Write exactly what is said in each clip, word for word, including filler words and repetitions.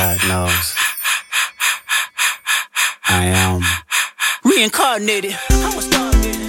God knows I am reincarnated. I was started.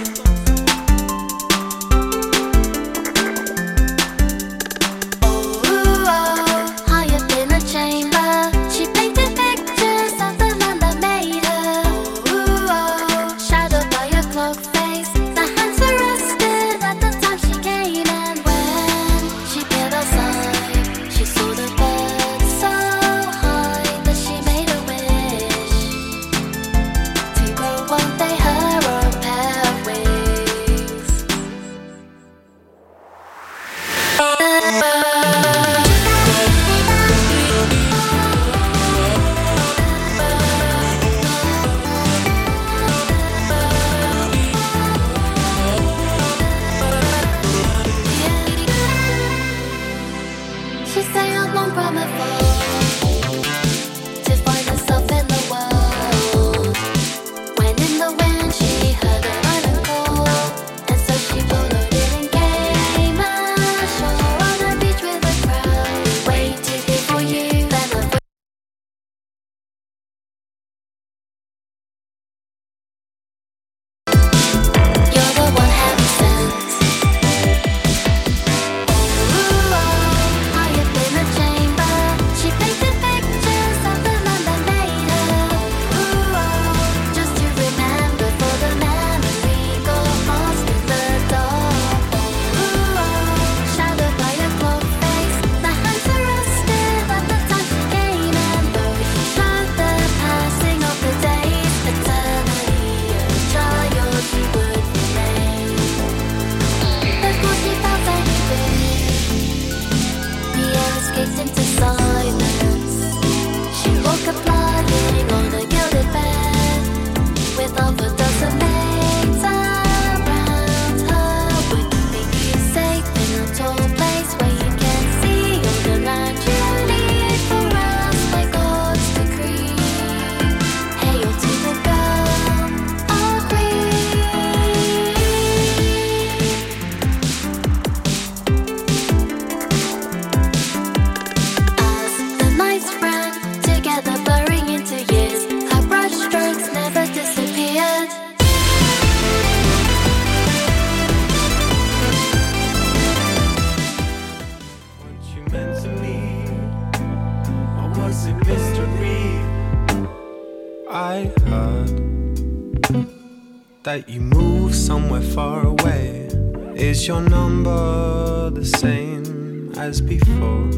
That you move somewhere far away. Is your number the same as before?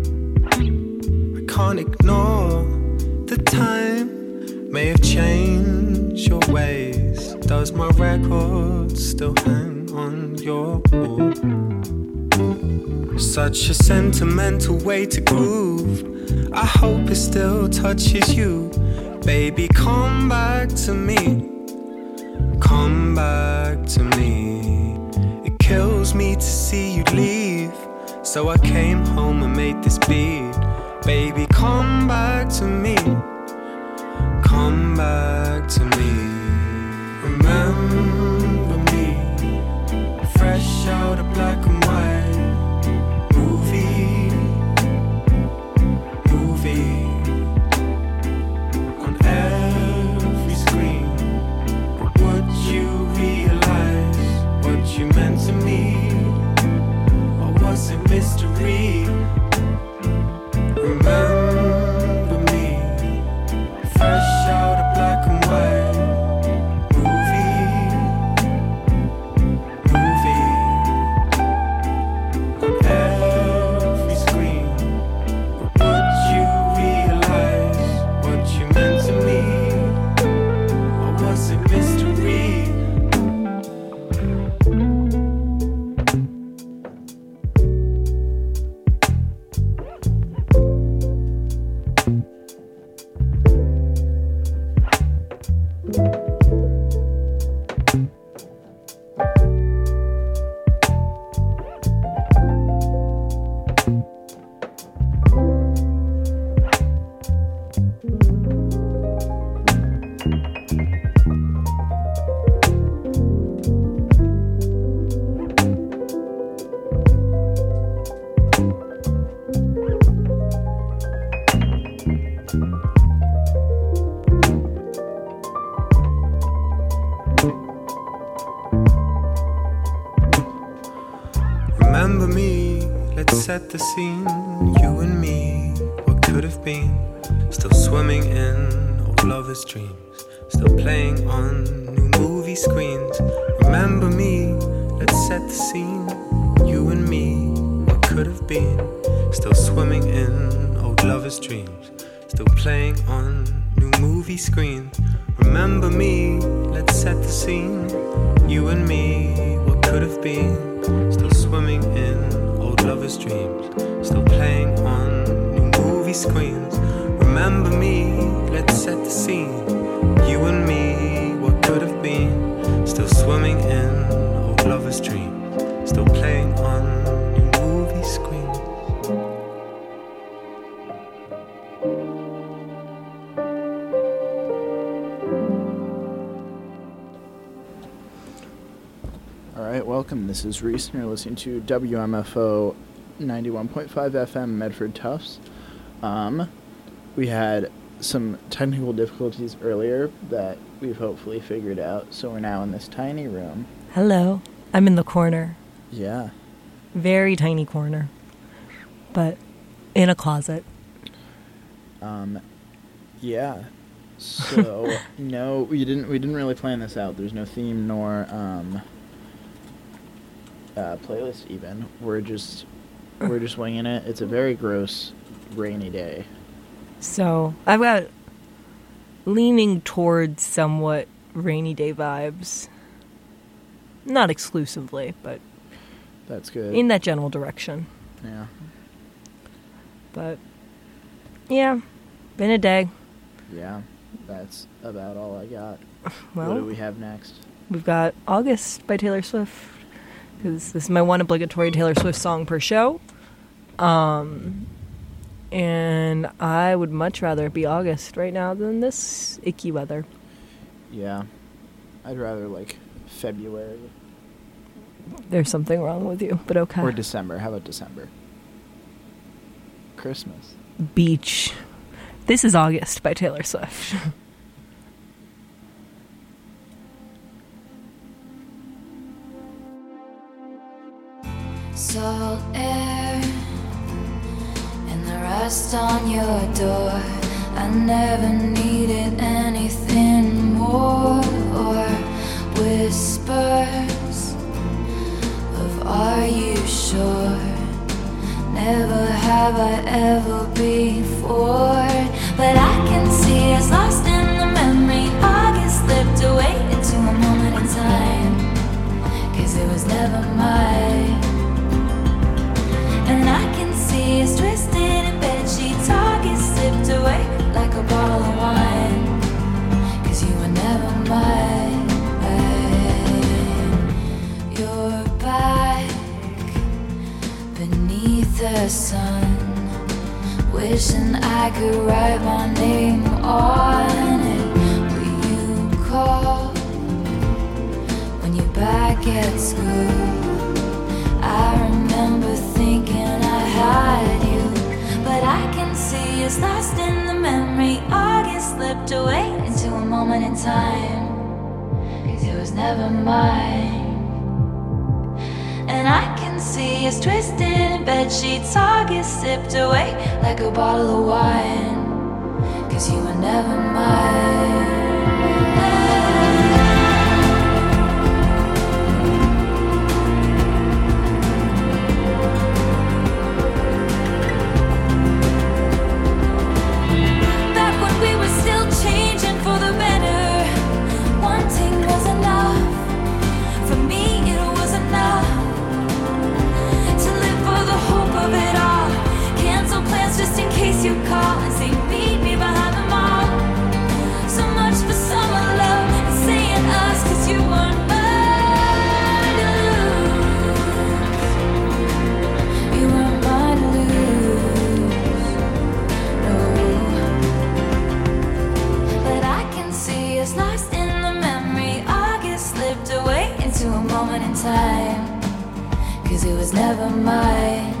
I can't ignore the time may have changed your ways. Does my record still hang on your wall? Such a sentimental way to groove. I hope it still touches you. Baby, come back to me. Come back to me. It kills me to see you leave, so I came home and made this beat. Baby, come back to me. Come back to me. Remember me, fresh out of black and white movie, movie on every screen. You realize what you meant to me, or was it mystery? Remember me, fresh out of black and white movie, movie set the scene. You and me, what could have been. Still swimming in old lovers' dreams. Still playing on new movie screens. Remember me, let's set the scene. You and me, what could have been. Still swimming in old lovers' dreams. Still playing on new movie screens. Remember me, let's set the scene. You and me, what could have been. Still swimming in old lovers' dreams. Still playing on new movie screens. Remember me, let's set the scene. You and me, what could have been. Still swimming in old lovers' dreams. Still playing on new movie screens. Alright, welcome. This is Reese, and you're listening to W M F O ninety-one point five F M Medford Tufts. Um, we had some technical difficulties earlier that we've hopefully figured out, so we're now in this tiny room. Hello. I'm in the corner. Yeah. Very tiny corner. But in a closet. Um, yeah. So, no, we didn't we didn't really plan this out. There's no theme nor um uh, playlist even. We're just we're just winging it. It's a very gross rainy day. So, I've got leaning towards somewhat rainy day vibes. Not exclusively, but that's good. In that general direction. Yeah. But, yeah, been a day. Yeah, that's about all I got. Well, what do we have next? We've got August by Taylor Swift, because this is my one obligatory Taylor Swift song per show. Um, and I would much rather it be August right now than this icky weather. Yeah, I'd rather, like, February. There's something wrong with you, but okay. Or December. How about December? Christmas. Beach. This is August by Taylor Swift. Salt air and the rust on your door. I never needed anything more, or whispers of are you sure? Never have I ever before. But I can see us lost in the memory. August slipped away into a moment in time, 'cause it was never mine. And I can see us twisted in bedsheets. August slipped away like a bottle of wine, 'cause you were never mine. You're back beneath the sun, wishing I could write my name on it. Will you call when you're back at school? I remember thinking I had you, but I can see us lost in the memory. August slipped away into a moment in time, 'cause it was never mine. And I can see us twisted in bedsheets. August sipped away like a bottle of wine, 'cause you were never mine. Back when we were still changing for the better, wanting was enough. For me it was enough to live for the hope of it all. Cancel plans just in case you call and say meet me behind the mall. So much for summer love and saying us, 'cause you weren't mine to lose. You weren't mine to lose. No. But I can see us lost in the memory. August slipped away into a moment in time, 'cause it was never mine.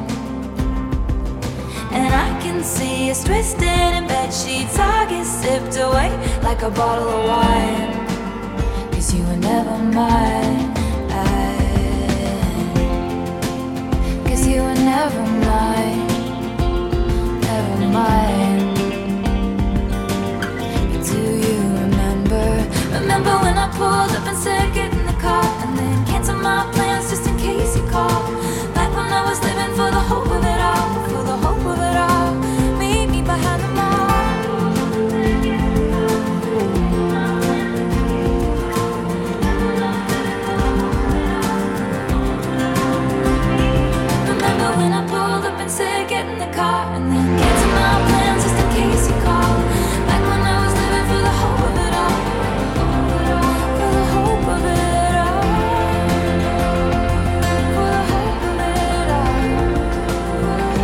And I can see us twisted in bedsheets. August sipped away like a bottle of wine, 'cause you were never mine. 'Cause you were never never mind, never mind. But do you remember, remember when I pulled up and said get in the car, and then canceled my plans just in case you called? Back when I was living for the hope of it all, for the hope of it all. Meet me behind the mall. Remember when I pulled up and said get in the car, and then canceled my plans just in case you called? Back when I was living for the hope of it all, for the hope of it all, for the hope of it all.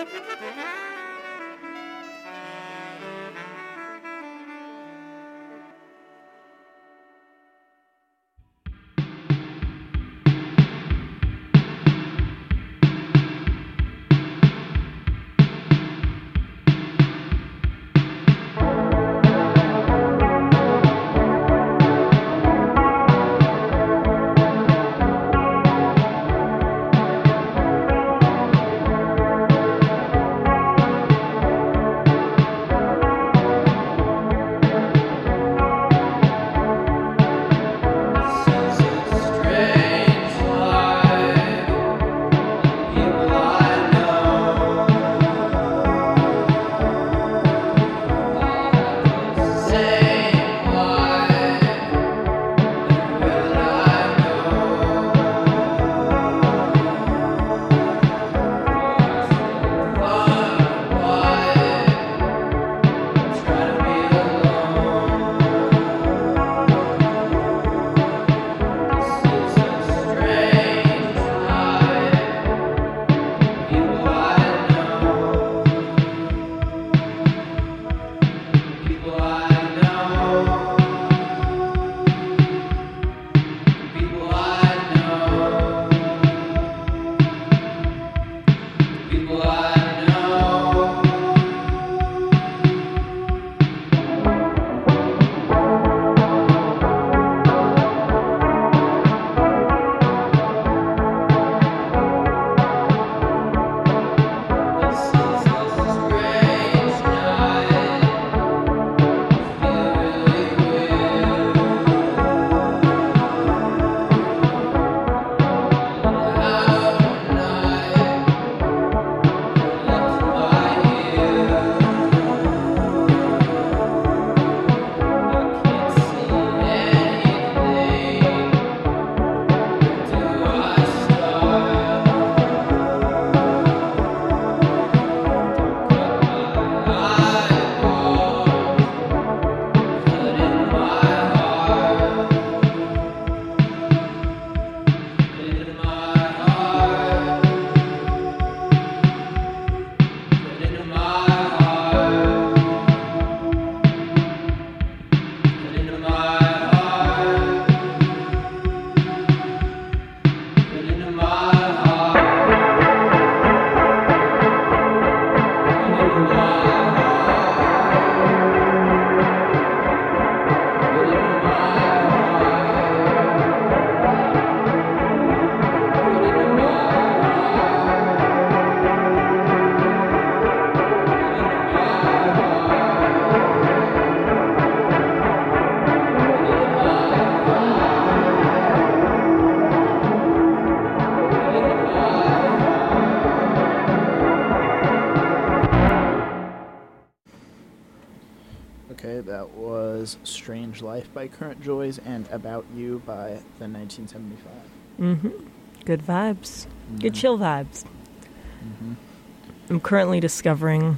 Okay, that was Strange Life by Current Joys and About You by the nineteen seventy-five. Mm-hmm. Good vibes. Mm-hmm. Good chill vibes. Mm-hmm. I'm currently discovering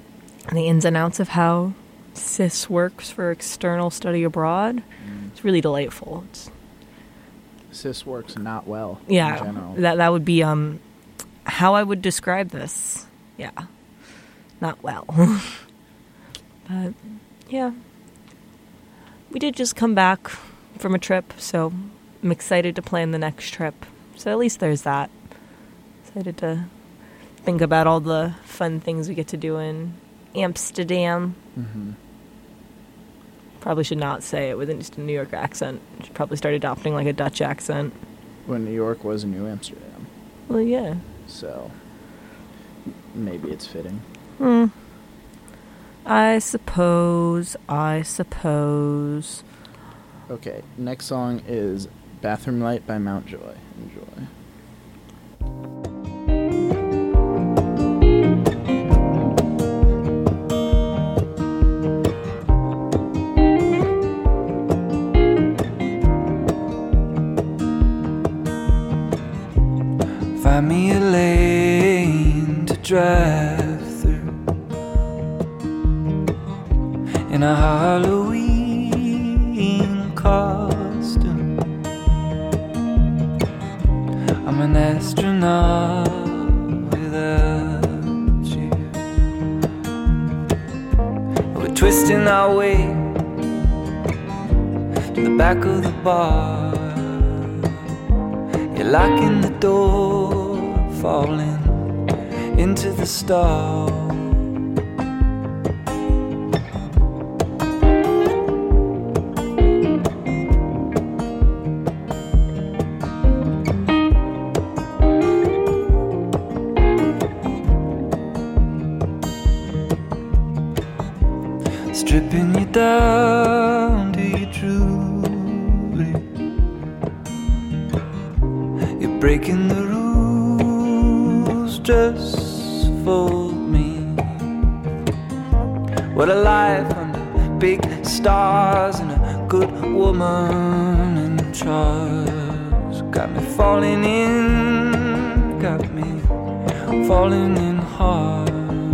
the ins and outs of how C I S works for external study abroad. Mm. It's really delightful. It's, C I S works not well yeah, in general. that that would be um how I would describe this. Yeah, not well. But yeah, we did just come back from a trip, so I'm excited to plan the next trip. So at least there's that. Excited to think about all the fun things we get to do in Amsterdam. Mm-hmm. Probably should not say it with just a New York accent. Should probably start adopting like a Dutch accent. When New York was New Amsterdam. Well, yeah. So maybe it's fitting. Hmm. I suppose. I suppose. Okay, next song is Bathroom Light by Mount Joy. Enjoy. Find me a lane to drive through in a Halloween costume. I'm an astronaut without you. drifting our way to the back of the bar. You're locking the door, falling into the stall. Stripping you down to your jewelry. You're breaking the rules just for me. What a life under big stars and a good woman in charge. Got me falling in, got me falling in hard.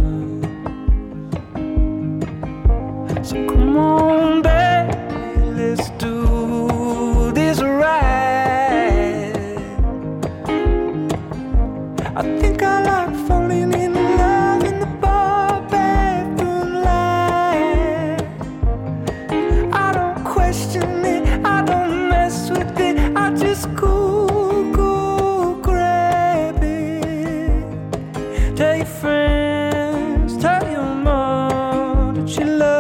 So come on, baby, let's do this right. I think I like falling in love in the bar bathroom light. I don't question it, I don't mess with it, I just go, go grab it. Tell your friends, tell your mom that you love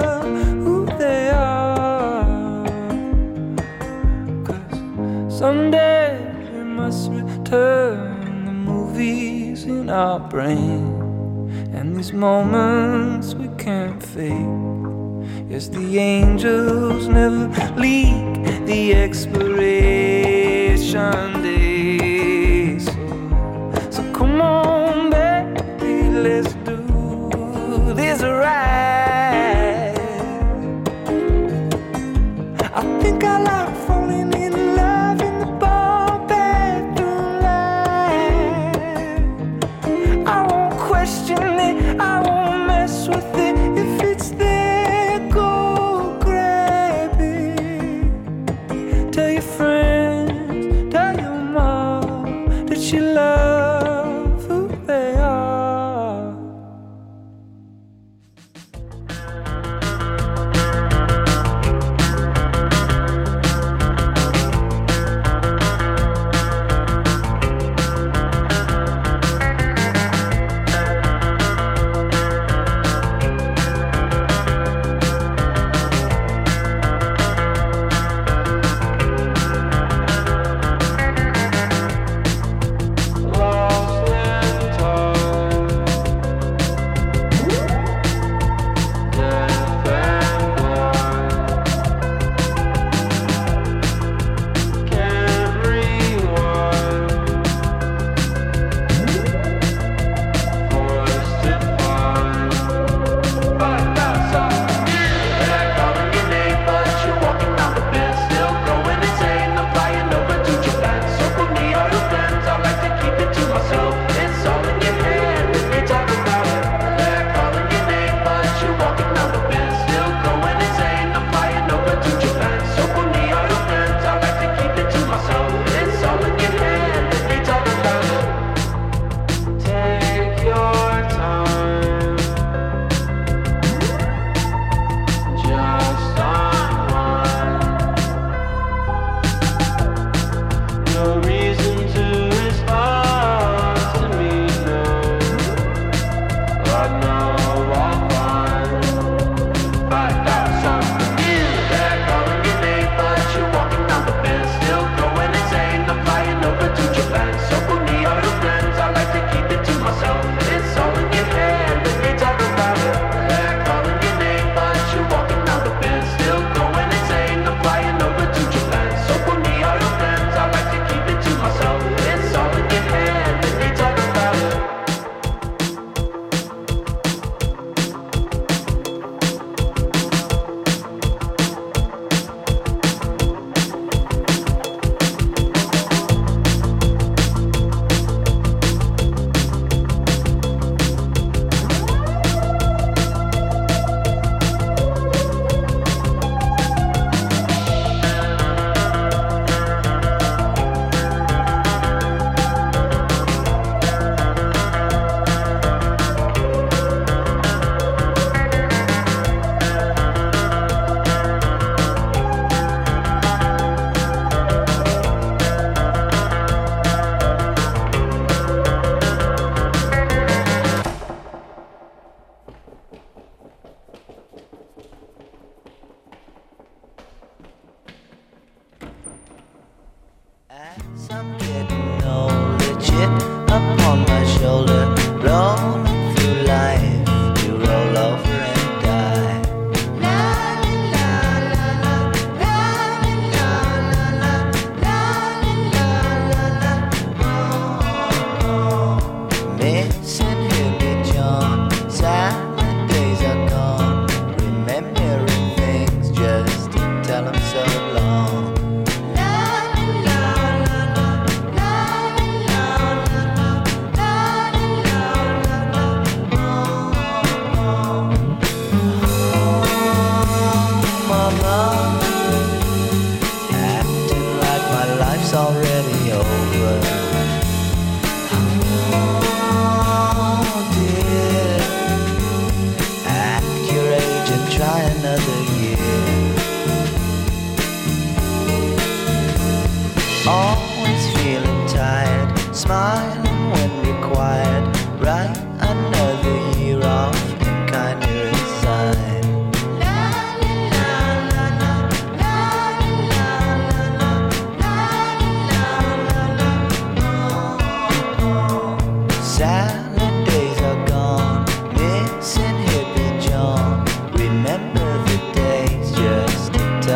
someday we must return the movies in our brain, and these moments we can't fake. Yes, the angels never leak the expiration date. So, so come on, baby, let's do this right. I think I like falling in love in the bar bathroom light. I won't question it, I won't mess with it. If it's there, go grab it. Tell your friends, tell your mom that you love who they are.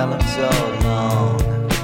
tell him so long.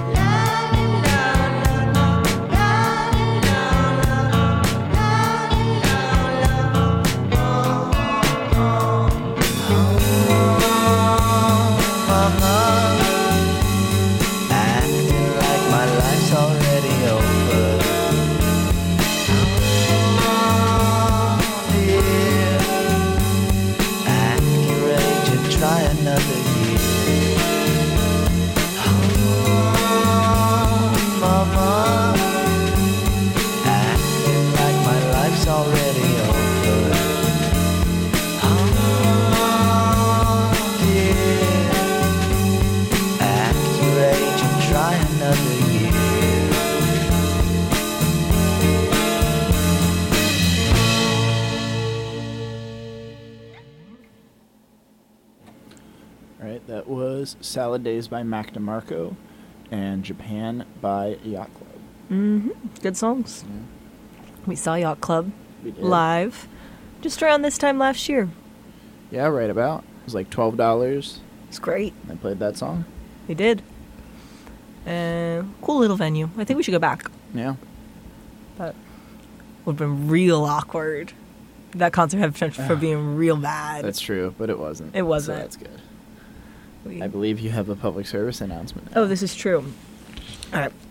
Salad Days by Mac DeMarco and Japan by Yacht Club. Mm-hmm. Good songs. Yeah. We saw Yacht Club We did. live just around this time last year. Yeah, right about. It was like twelve dollars. It's great. I played that song. They did. Uh, cool little venue. I think we should go back. Yeah. But would have been real awkward. That concert had potential for being real bad. That's true, but it wasn't. It wasn't. So that's good. We- I believe you have a public service announcement now. Oh, this is true. All right.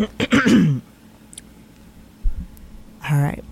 All right.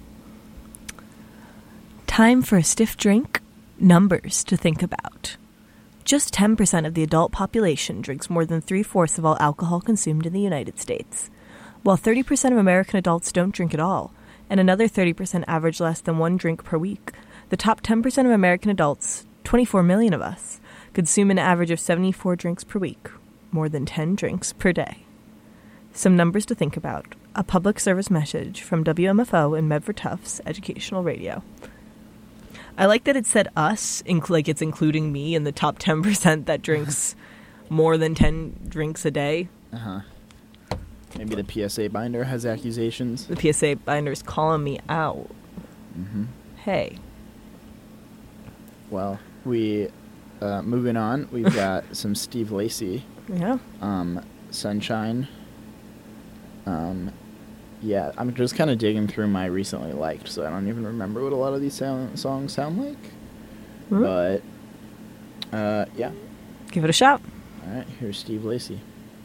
Time for a stiff drink. Numbers to think about. Just ten percent of the adult population drinks more than three-fourths of all alcohol consumed in the United States, while thirty percent of American adults don't drink at all, and another thirty percent average less than one drink per week. The top ten percent of American adults, twenty-four million of us, consume an average of seventy-four drinks per week, more than ten drinks per day. Some numbers to think about. A public service message from W M F O and Medford Tufts Educational Radio. I like that it said us, inc- like it's including me in the top ten percent that drinks more than ten drinks a day. Uh-huh. Maybe the P S A binder has accusations. The P S A binder's calling me out. Mm-hmm. Hey. Well, we... Uh, moving on, we've got some Steve Lacy. Yeah. Um, Sunshine. Um, yeah, I'm just kind of digging through my recently liked, so I don't even remember what a lot of these sound, songs sound like. Mm-hmm. But, uh, yeah. Give it a shot. All right, here's Steve Lacy.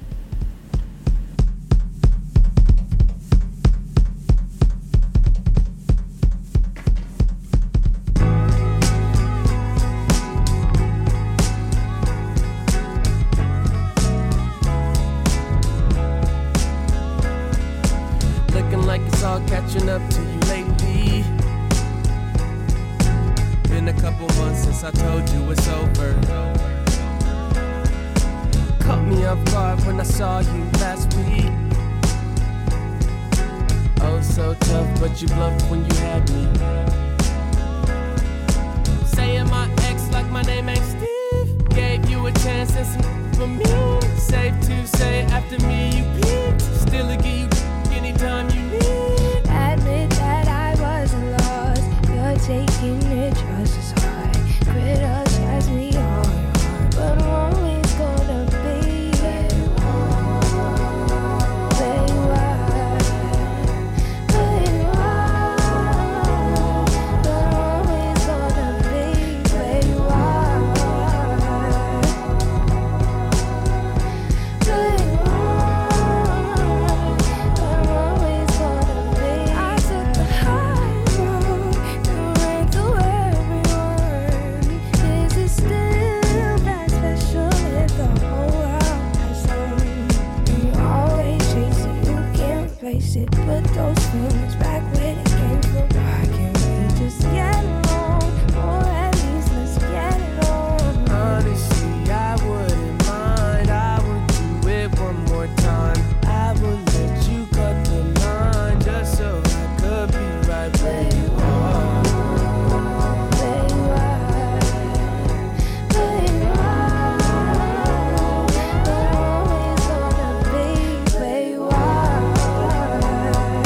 Catching up to you lately. Been a couple months since I told you it's over. Caught me off guard when I saw you last week. Oh, so tough, but you bluffed when you had me. Saying my ex like my name ain't Steve. Gave you a chance and some for me. Safe to say after me you peaked. Still a give you anytime you need. Admit that I wasn't lost. You're taking it just as hard. Criticize me hard, but I'm always gonna be where you are, where you are, where you are. But I'm always gonna be where you are, where you it, put those feelings back where they came from. Why can't we just get along? Or at least let's get it on. Honestly, I wouldn't mind. I would do it one more time. I would let you cut the line just so I could be right where you are. Where you are, where you are. But I'm always gonna be where you are.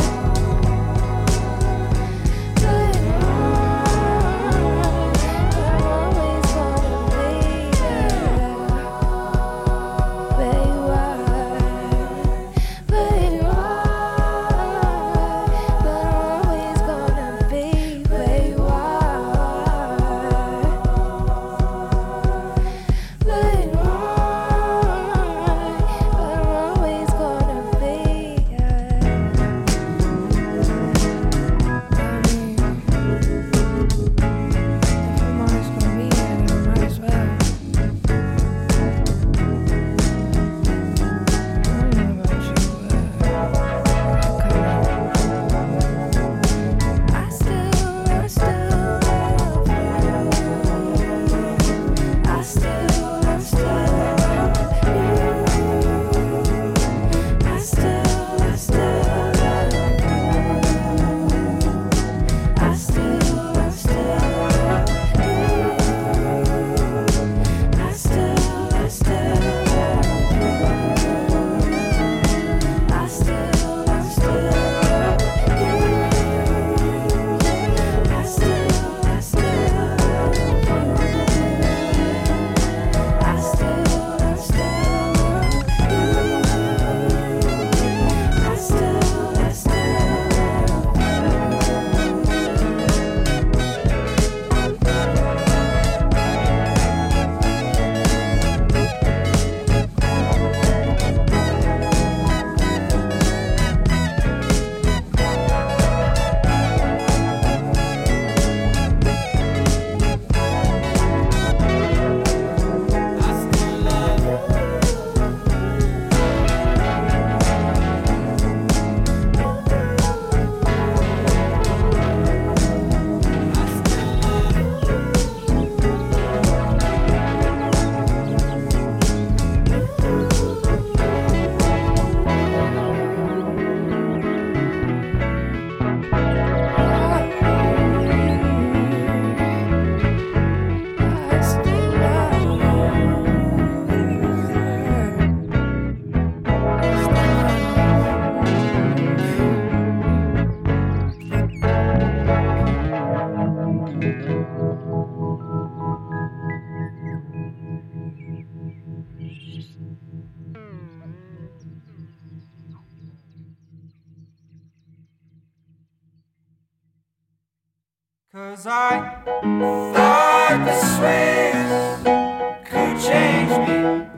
'Cause I thought the Swiss could change me,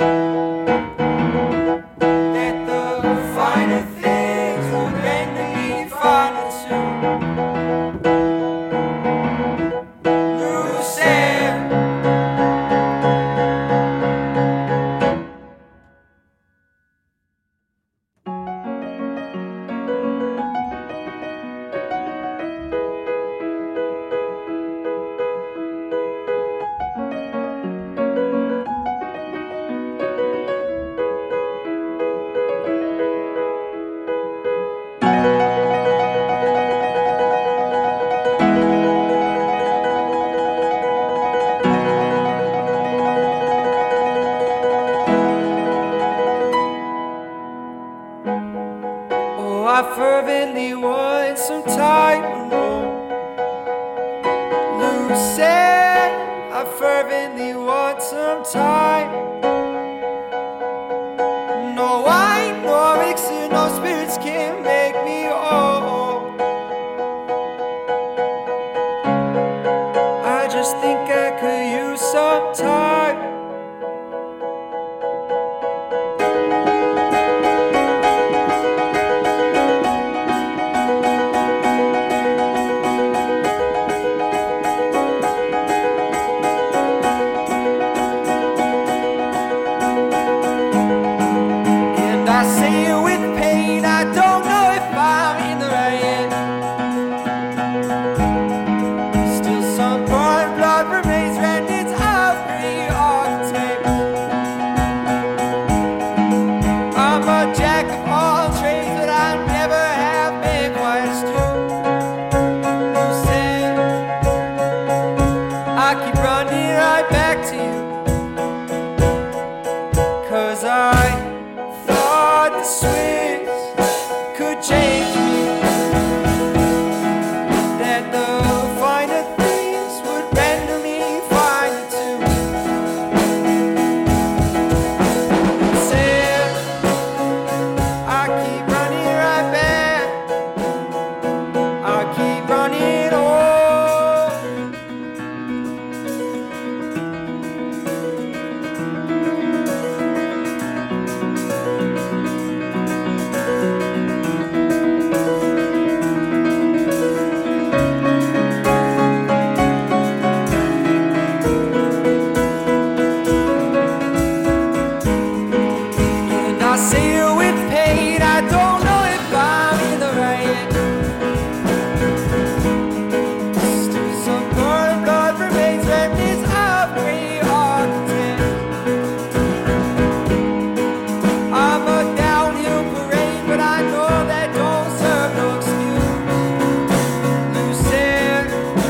that the finer things would render me finer too. Lucille. Oh, I fervently want some time alone. Lucette, I fervently want some time. No wine, no elixir, no spirits can make me whole. I just think I could use some time. And I say it with pain, I don't know if I'm in the right end. Still some born blood remains remnants of the architect. I'm a jack of all trades, but I never have been quite as true. You said I keep running right back to you, 'cause I thought the Swiss could change me, that the finer things would render me finer too. Said I keep running right back, I keep running on. And I say it with pain, I don't know if I'm in the right. Still some burning blood remains remnants of great architects. I'm a downhill parade, but I know that don't serve no excuse. You said,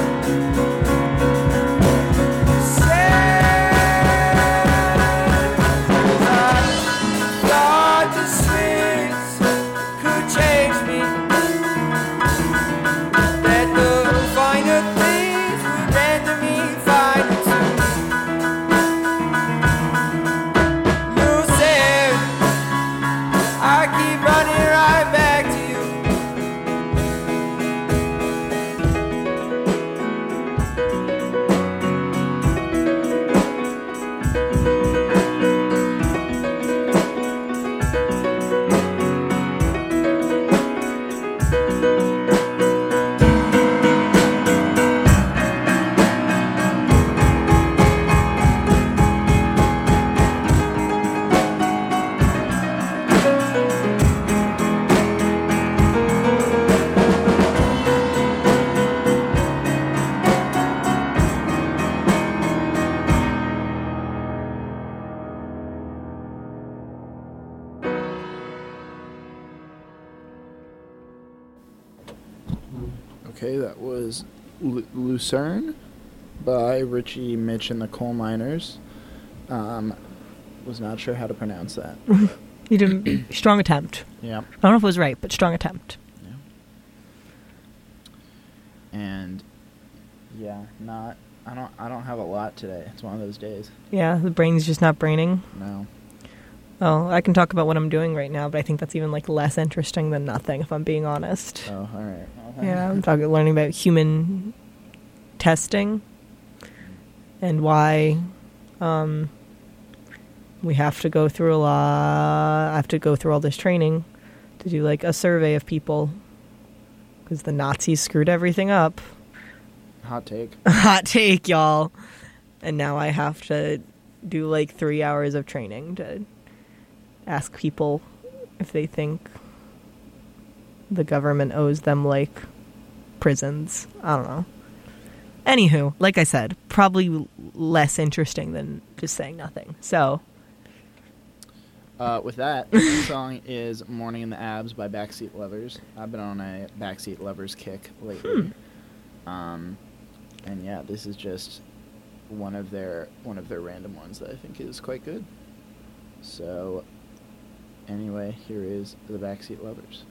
thought the Swiss could change me, that the finer things would render me finer too. You said I keep running right back to you. Okay, that was Lu- Lucerne by Richie, Mitch, and the Coal Miners. Um, was not sure how to pronounce that. You did a strong attempt. Yeah. I don't know if it was right, but strong attempt. And yeah, not. I don't. I don't have a lot today. It's one of those days. Yeah, the brain's just not braining. No. Oh, I can talk about what I'm doing right now, but I think that's even like less interesting than nothing, if I'm being honest. Oh, all right. Well, Yeah, I'm talking learning about human testing and why um, we have to go through a lot. I have to go through all this training to do like a survey of people because the Nazis screwed everything up. Hot take. Hot take, y'all. And now I have to do like three hours of training to ask people if they think the government owes them like prisons. I don't know. Anywho, like I said, probably less interesting than just saying nothing. So, uh, with that, the song is "Morning in the Abs" by Backseat Lovers. I've been on a Backseat Lovers kick lately. Hmm. Um, and yeah, this is just one of their one of their random ones that I think is quite good. So, anyway, here is the Backseat Lovers.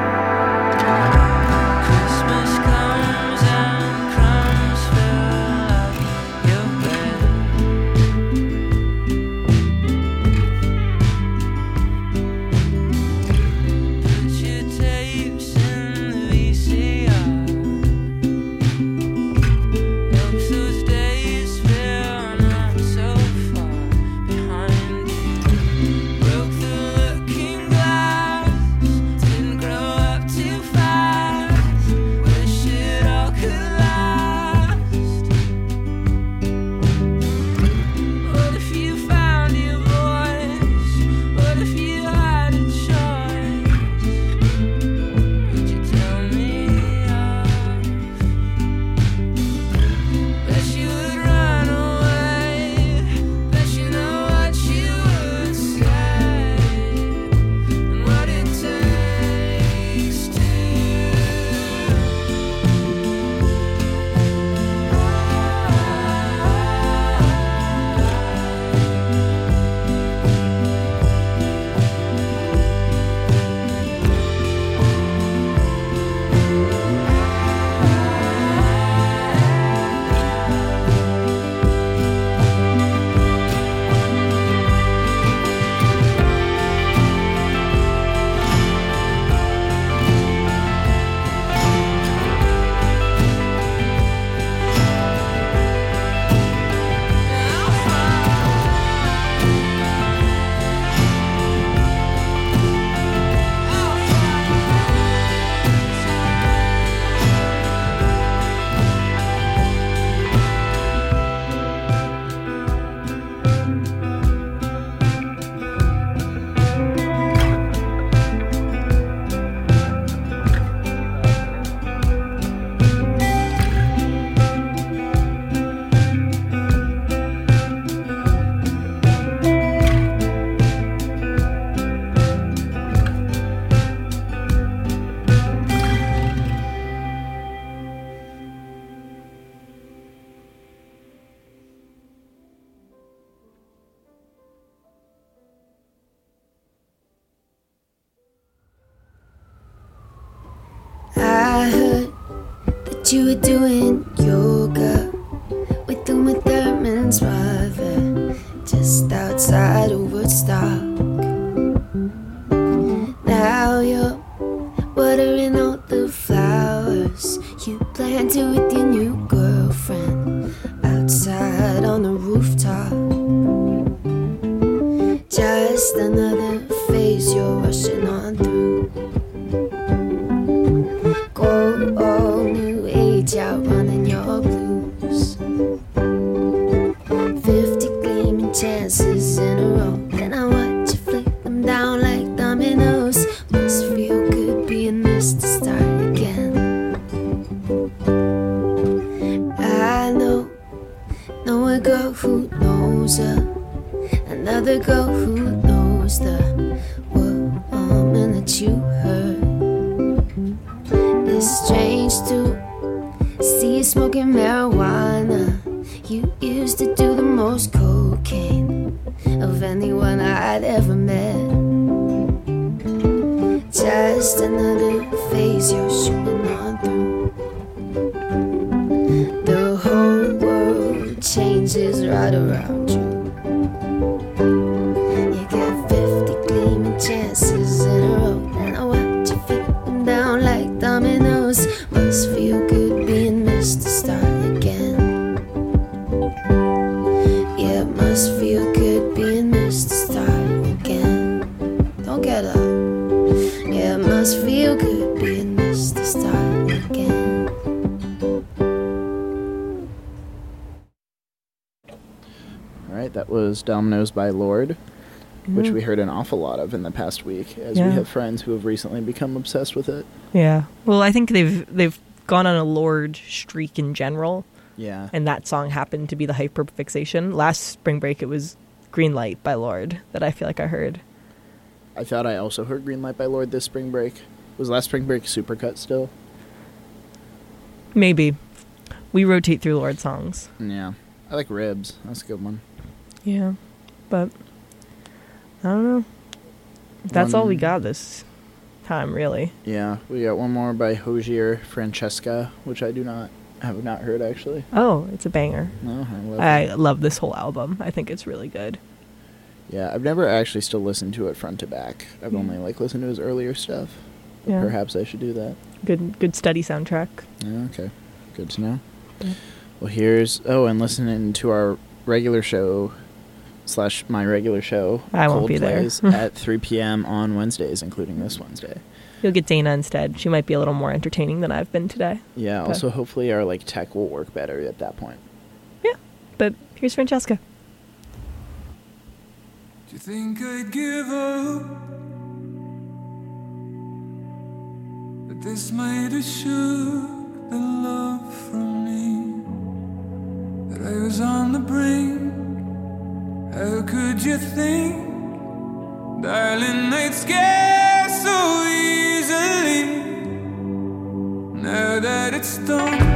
Christmas comes and crumbs fill But you were doing yoga with Uma Thurman's mother, just outside of Woodstock. Now you're watering all the flowers you planted with your new girlfriend outside on the rooftop. Just another phase you're rushing on through. Go all new age out running your blues. Fifty gleaming chances in a row, then I watch you flick them down like dominoes. Must feel good being missed to start again. I know, know a girl who knows her, another girl who knows the woman that you hurt. It's strange to see you smoking marijuana. You used to do the most cocaine of anyone I'd ever met. Just another phase you're shooting on through. The whole world changes right around you. You get fifty gleaming chances in a row, and I watch you flip them down like dominoes. Must feel good being missed to start again. Yeah, it must feel good being missed to start again. Don't get up. Yeah, it must feel good being missed to start again. Alright, that was Dominoes by Lorde, which Mhm. we heard an awful lot of in the past week, as Yeah. we have friends who have recently become obsessed with it. Yeah. Well, I think they've they've gone on a Lorde streak in general, Yeah. and that song happened to be the hyperfixation. Last spring break, it was Green Light by Lorde that I feel like I heard. I thought I also heard Green Light by Lorde this spring break. Was last spring break Supercut still? Maybe. We rotate through Lorde songs. Yeah. I like Ribs. That's a good one. Yeah. But I don't know. That's all we One- got this time, really. Yeah. We got one more by Hozier Francesca, which I do not have not heard actually. Oh, it's a banger. No, I love I it. love this whole album. I think it's really good. Yeah, I've never actually still listened to it front to back. I've Yeah. only like listened to his earlier stuff. But Yeah. perhaps I should do that. Good good study soundtrack. Yeah, okay. Good to know. Yeah. Well, here's... Oh, and listening to our regular show, slash my regular show, I won't Cold be there. Plays, at three p.m. on Wednesdays, including this Wednesday. You'll get Dana instead. She might be a little more entertaining than I've been today. Yeah, Okay. also hopefully our like tech will work better at that point. Yeah. But here's Francesca. Do you think I'd give up? But this might have shook the love from me. That I was on the brink. How could you think, darling, I'd scare so easily? Now that it's done,